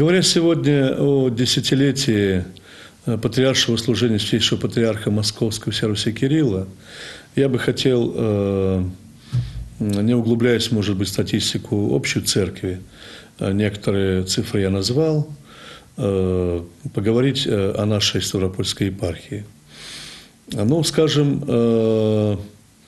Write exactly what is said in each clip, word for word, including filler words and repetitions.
Говоря сегодня о десятилетии патриаршего служения Святейшего Патриарха Московского всея Руси Кирилла, я бы хотел, не углубляясь, может быть, в статистику общей церкви, некоторые цифры я назвал, поговорить о нашей Ставропольской епархии. Ну, скажем, в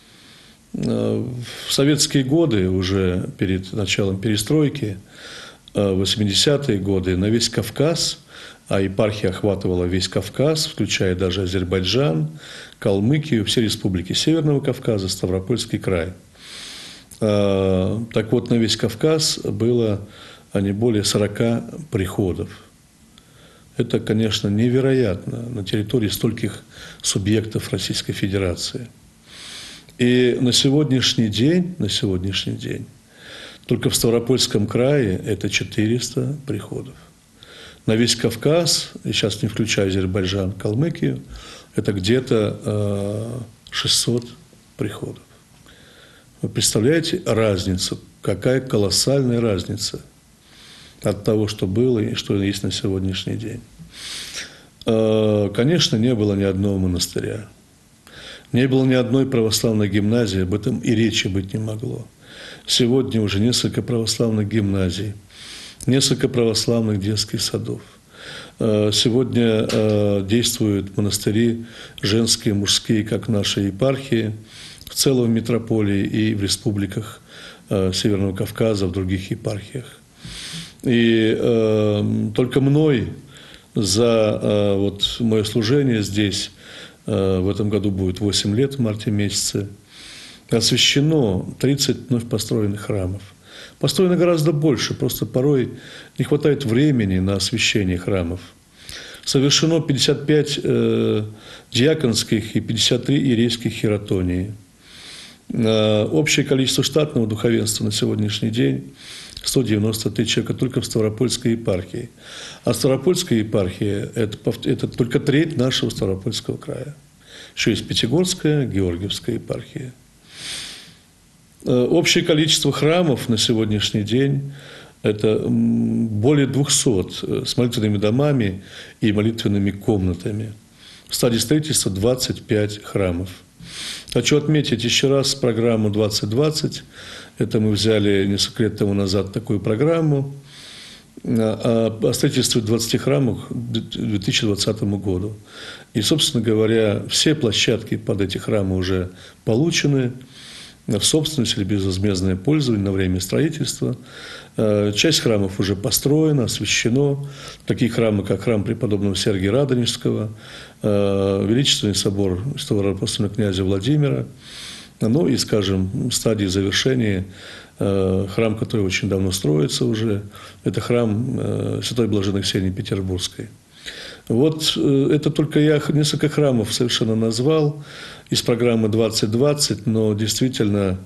советские годы, уже перед началом перестройки, в восьмидесятые годы, на весь Кавказ, а епархия охватывала весь Кавказ, включая даже Азербайджан, Калмыкию, все республики Северного Кавказа, Ставропольский край. Так вот, на весь Кавказ было не более сорока приходов. Это, конечно, невероятно на территории стольких субъектов Российской Федерации. И на сегодняшний день, на сегодняшний день, только в Ставропольском крае это четыреста приходов. На весь Кавказ, и сейчас не включая Азербайджан, Калмыкию, это где-то шестьсот приходов. Вы представляете разницу, какая колоссальная разница от того, что было и что есть на сегодняшний день. Конечно, не было ни одного монастыря, не было ни одной православной гимназии, об этом и речи быть не могло. Сегодня уже несколько православных гимназий, несколько православных детских садов. Сегодня действуют монастыри женские, мужские, как в нашей епархии, в целом в метрополии и в республиках Северного Кавказа, в других епархиях. И э, только мной за э, вот, мое служение здесь, э, в этом году будет восемь лет, в марте месяце, освящено тридцать вновь построенных храмов. Построено гораздо больше, просто порой не хватает времени на освящение храмов. Совершено пятьдесят пять э, диаконских и пятьдесят три иерейских хиротонии. Э, общее количество штатного духовенства на сегодняшний день сто девяносто три человека только в Ставропольской епархии. А Ставропольская епархия – это, это только треть нашего Ставропольского края. Еще есть Пятигорская, Георгиевская епархия. Общее количество храмов на сегодняшний день – это более двухсот с молитвенными домами и молитвенными комнатами. В стадии строительства двадцать пять храмов. Хочу отметить еще раз программу двадцать двадцать. Это мы взяли несколько лет тому назад такую программу о строительстве двадцати храмов к две тысячи двадцатому году. И, собственно говоря, все площадки под эти храмы уже получены в собственность или безвозмездное пользование на время строительства. Часть храмов уже построена, освящена. Такие храмы, как храм преподобного Сергия Радонежского, Величественный собор святого апостольного князя Владимира, ну и, скажем, в стадии завершения храм, который очень давно строится уже, это храм Святой Блаженной Ксении Петербургской. Вот это только я несколько храмов совершенно назвал из программы двадцать двадцать, но действительно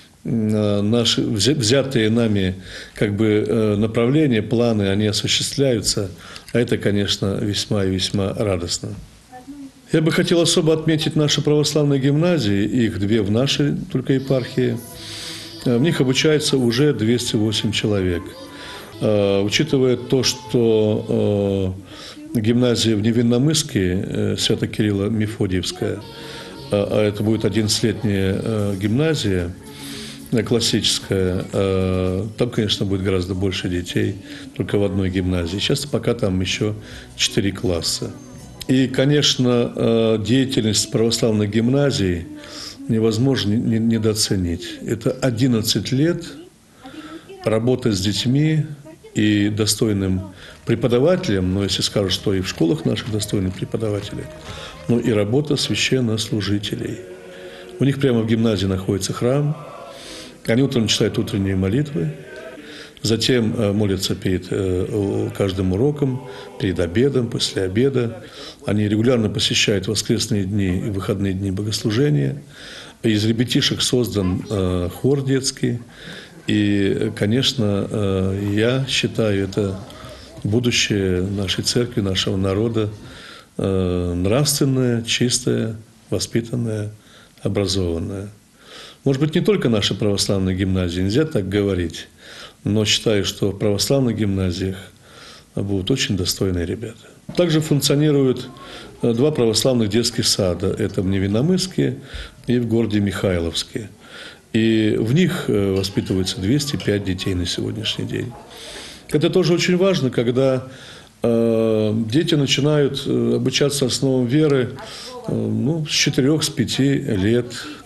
наши взятые нами как бы направления, планы, они осуществляются, а это, конечно, весьма и весьма радостно. Я бы хотел особо отметить наши православные гимназии, их две в нашей только епархии. В них обучается уже двести восемь человек. Учитывая то, что гимназия в Невинномысске, Свято-Кирилло-Мефодиевская, а это будет одиннадцатилетняя гимназия классическая, там, конечно, будет гораздо больше детей только в одной гимназии. Сейчас пока там еще четыре класса. И, конечно, деятельность православных гимназий невозможно недооценить. Это одиннадцать лет работы с детьми и достойным преподавателем, но если скажут, что и в школах наших достойных преподавателей, но и работа священнослужителей. У них прямо в гимназии находится храм, они утром читают утренние молитвы, затем молятся перед каждым уроком, перед обедом, после обеда. Они регулярно посещают воскресные дни и выходные дни богослужения. Из ребятишек создан хор детский. И, конечно, я считаю, это будущее нашей церкви, нашего народа, нравственное, чистое, воспитанное, образованное. Может быть, не только наши православные гимназии, нельзя так говорить, но считаю, что в православных гимназиях будут очень достойные ребята. Также функционируют два православных детских сада. Это в Невинномысске и в городе Михайловске. И в них воспитывается двести пять детей на сегодняшний день. Это тоже очень важно, когда э, дети начинают обучаться основам веры э, ну, с четырёх, с пяти лет.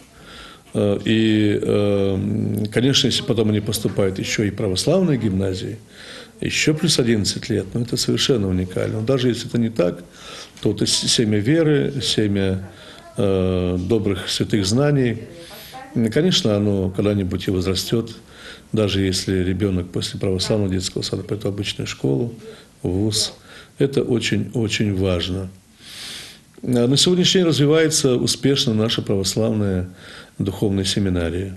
И, конечно, если потом они поступают еще и в православные гимназии, еще плюс одиннадцать лет, ну, это совершенно уникально. Но даже если это не так, то это семя веры, семя э, добрых святых знаний. И, конечно, оно когда-нибудь и возрастет, даже если ребенок после православного детского сада пойдет в обычную школу, в вуз. Это очень-очень важно. На сегодняшний день развивается успешно наша православная духовная семинария.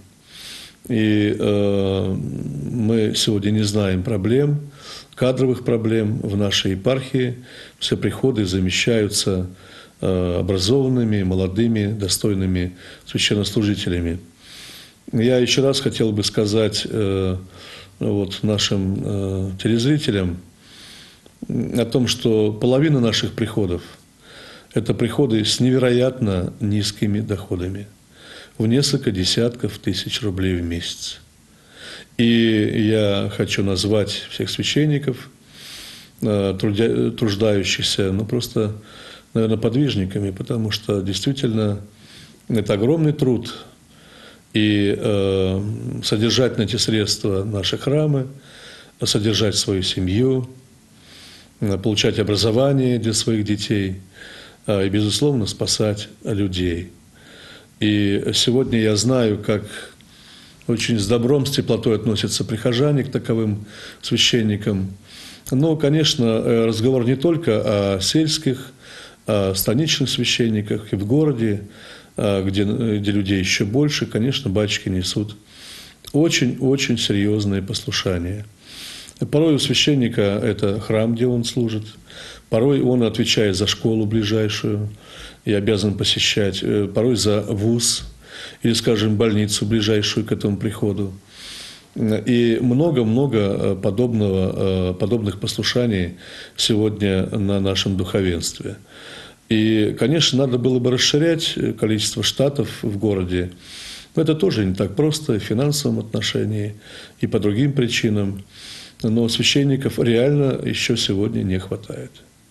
И э, мы сегодня не знаем проблем, кадровых проблем в нашей епархии. Все приходы замещаются э, образованными, молодыми, достойными священнослужителями. Я еще раз хотел бы сказать э, вот, нашим э, телезрителям о том, что половина наших приходов – это приходы с невероятно низкими доходами, в несколько десятков тысяч рублей в месяц. И я хочу назвать всех священников, трудя, труждающихся, ну просто, наверное, подвижниками, потому что действительно это огромный труд. И э, содержать на эти средства наши храмы, содержать свою семью, получать образование для своих детей и, безусловно, спасать людей. И сегодня я знаю, как очень с добром, с теплотой относятся прихожане к таковым священникам. Но, конечно, разговор не только о сельских, о станичных священниках и в городе, где, где людей еще больше, конечно, батюшки несут очень-очень серьезные послушания. Порой у священника это храм, где он служит. Порой он отвечает за школу ближайшую и обязан посещать. Порой за вуз или, скажем, больницу ближайшую к этому приходу. И много-много подобного, подобных послушаний сегодня на нашем духовенстве. И, конечно, надо было бы расширять количество штатов в городе. Но это тоже не так просто и в финансовом отношении, и по другим причинам. Но священников реально еще сегодня не хватает.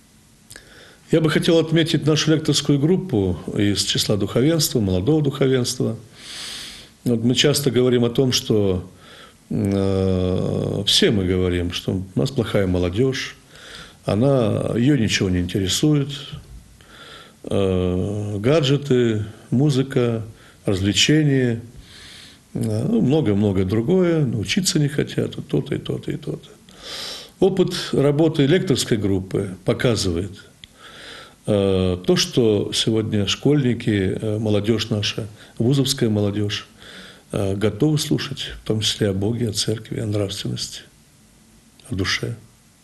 Я бы хотел отметить нашу лекторскую группу из числа духовенства, молодого духовенства. Вот мы часто говорим о том, что э, все мы говорим, что у нас плохая молодежь, она, ее ничего не интересует, э, гаджеты, музыка, развлечения, ну, много-много другое, учиться не хотят, то-то и то-то и то-то. Опыт работы лекторской группы показывает э, то, что сегодня школьники, э, молодежь наша, вузовская молодежь, э, готовы слушать, в том числе о Боге, о церкви, о нравственности, о душе.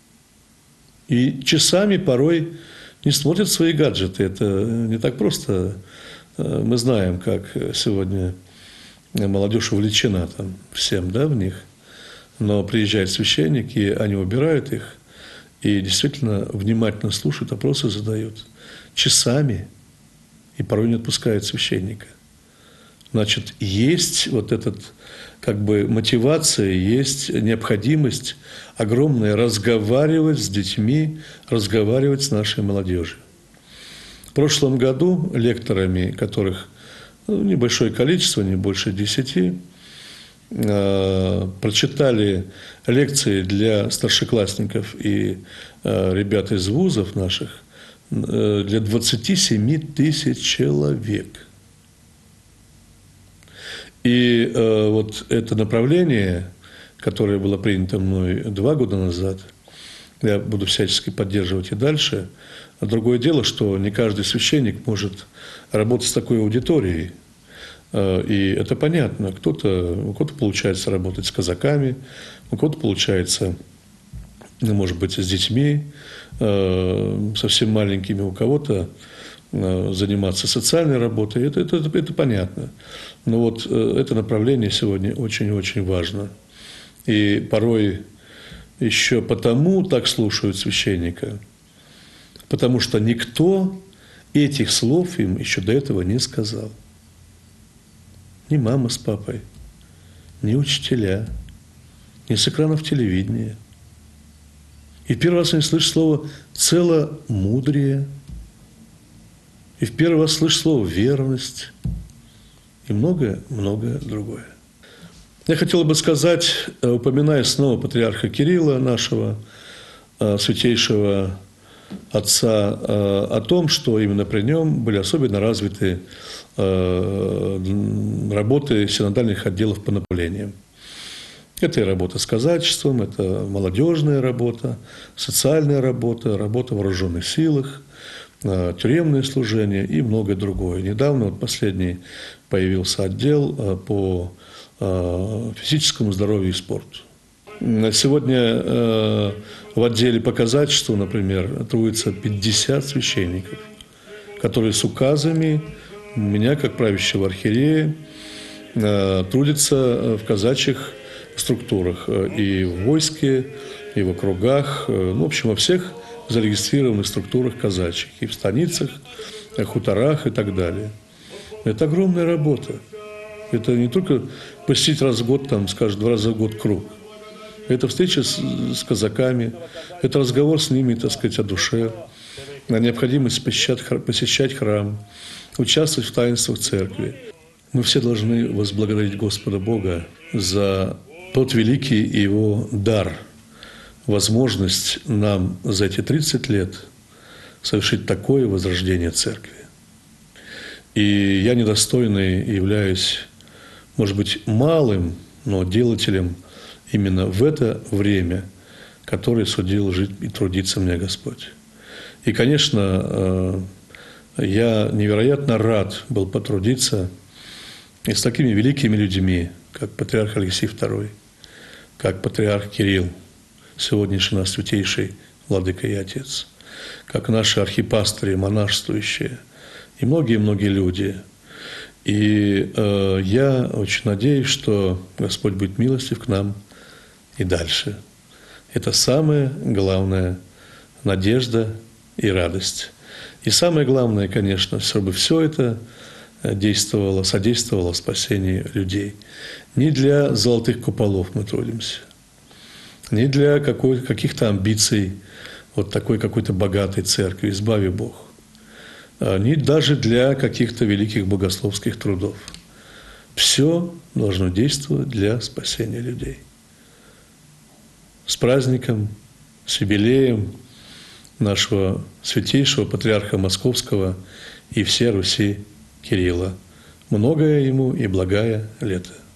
И часами порой не смотрят свои гаджеты. Это не так просто. Мы знаем, как сегодня молодежь увлечена там всем, да, в них. Но приезжает священник, и они убирают их, и действительно внимательно слушают, вопросы задают часами, и порой не отпускают священника. Значит, есть вот этот, как бы, мотивация, есть необходимость огромная разговаривать с детьми, разговаривать с нашей молодежью. В прошлом году лекторами, которых ну, небольшое количество, не больше десяти, э, прочитали лекции для старшеклассников и э, ребят из вузов наших э, для двадцати семи тысяч человек. И э, вот это направление, которое было принято мной два года назад, я буду всячески поддерживать и дальше. А другое дело, что не каждый священник может работать с такой аудиторией. И это понятно. Кто-то, у кого-то получается работать с казаками, у кого-то получается, может быть, с детьми, совсем маленькими, у кого-то заниматься социальной работой. Это, это, это понятно. Но вот это направление сегодня очень-очень важно. И порой еще потому так слушают священника, потому что никто этих слов им еще до этого не сказал. Ни мама с папой, ни учителя, ни с экранов телевидения. И в первый раз они слышат слово «целомудрие», и в первый раз слышат слово «верность», и многое-многое другое. Я хотел бы сказать, упоминая снова патриарха Кирилла, нашего святейшего отца, о том, что именно при нем были особенно развиты работы синодальных отделов по направлениям. Это и работа с казачеством, это молодежная работа, социальная работа, работа в вооруженных силах, тюремное служение и многое другое. Недавно, вот последний, появился отдел по физическому здоровью и спорту. Сегодня в отделе по казачеству, например, трудится пятьдесят священников, которые с указами меня, как правящего архиерея, трудятся в казачьих структурах и в войске, и в округах, ну, в общем, во всех зарегистрированных структурах казачьих, и в станицах, и хуторах и так далее. Это огромная работа. Это не только посетить раз в год, там, скажем, два раза в год круг. Это встреча с, с казаками, это разговор с ними, так сказать, о душе, о необходимости посещать, посещать храм, участвовать в таинствах церкви. Мы все должны возблагодарить Господа Бога за тот великий Его дар, возможность нам за эти тридцать лет совершить такое возрождение церкви. И я недостойный являюсь, может быть, малым, но делателем именно в это время, которое судил жить и трудиться мне Господь. И, конечно, я невероятно рад был потрудиться и с такими великими людьми, как патриарх Алексий второй, как патриарх Кирилл, сегодняшний наш святейший владыка и отец, как наши архипастыри, монашествующие, и многие-многие люди. И э, я очень надеюсь, что Господь будет милостив к нам и дальше. Это самая главная надежда и радость. И самое главное, конечно, чтобы все это действовало, содействовало спасению людей. Не для золотых куполов мы трудимся, не для какой, каких-то амбиций вот такой какой-то богатой церкви, избави Бог, не даже для каких-то великих богословских трудов. Все должно действовать для спасения людей. С праздником, с юбилеем нашего святейшего патриарха Московского и всей Руси Кирилла. Многое ему и благая лето.